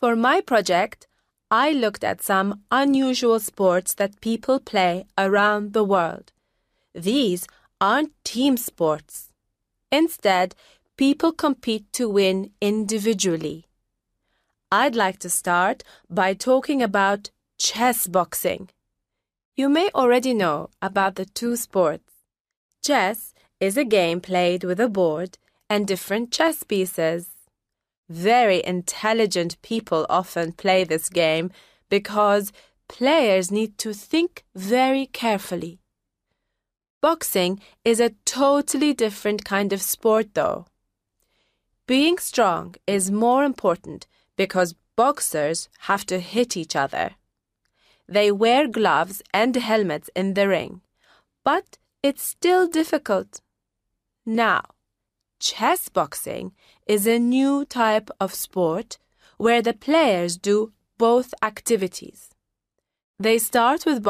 For my project, I looked at some unusual sports that people play around the world. These aren't team sports. Instead, people compete to win individually. I'd like to start by talking about chess boxing. You may already know about the two sports. Chess is a game played with a board and different chess pieces. Very intelligent people often play this game because players need to think very carefully. Boxing is a totally different kind of sport, though. Being strong is more important because boxers have to hit each other. They wear gloves and helmets in the ring, but it's still difficult. Now, chess boxing is a new type of sport where the players do both activities. They start with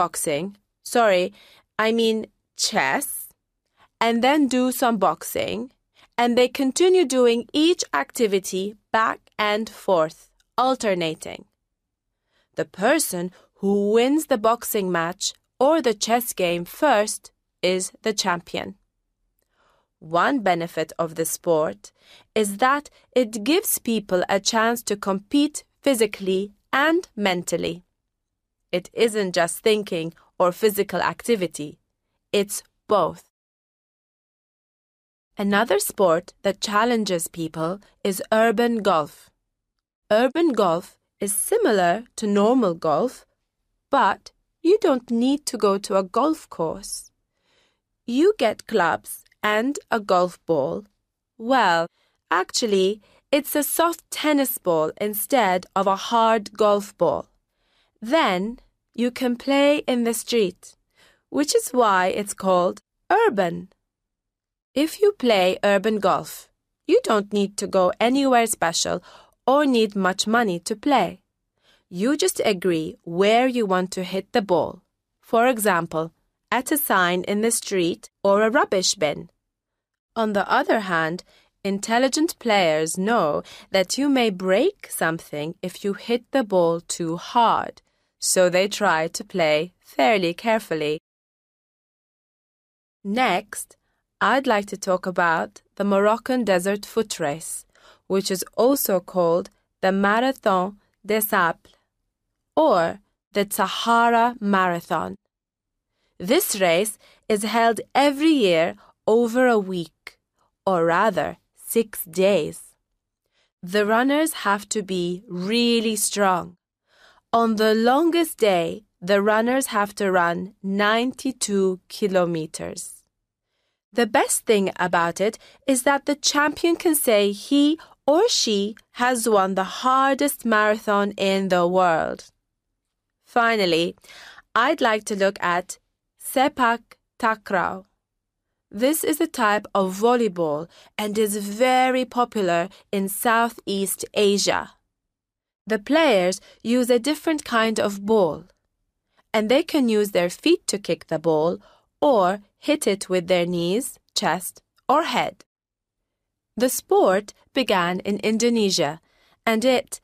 chess, and then do some boxing, and they continue doing each activity back and forth, alternating. The person who wins the boxing match or the chess game first is the champion. One benefit of the sport is that it gives people a chance to compete physically and mentally. It isn't just thinking or physical activity. It's both. Another sport that challenges people is urban golf. Urban golf is similar to normal golf, but you don't need to go to a golf course. You get clubs and a golf ball. Well, actually, it's a soft tennis ball instead of a hard golf ball. Then you can play in the street, which is why it's called urban. If you play urban golf, you don't need to go anywhere special or need much money to play. You just agree where you want to hit the ball. For example, at a sign in the street or a rubbish bin. On the other hand, intelligent players know that you may break something if you hit the ball too hard, so they try to play fairly carefully. Next, I'd like to talk about the Moroccan Desert Foot Race, which is also called the Marathon des Sables, or the Sahara Marathon. This race is held every year over a week, or rather 6 days. The runners have to be really strong. On the longest day, the runners have to run 92 kilometers. The best thing about it is that the champion can say he or she has won the hardest marathon in the world. Finally, I'd like to look at Sepak Takraw. This is a type of volleyball and is very popular in Southeast Asia. The players use a different kind of ball, and they can use their feet to kick the ball or hit it with their knees, chest, or head. The sport began in Indonesia, and it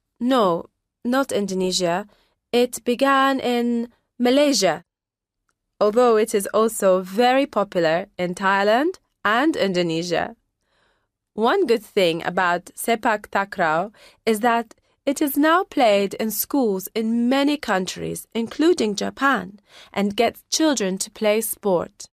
began in Malaysia, although it is also very popular in Thailand and Indonesia. One good thing about Sepak Takraw is that it is now played in schools in many countries, including Japan, and gets children to play sport.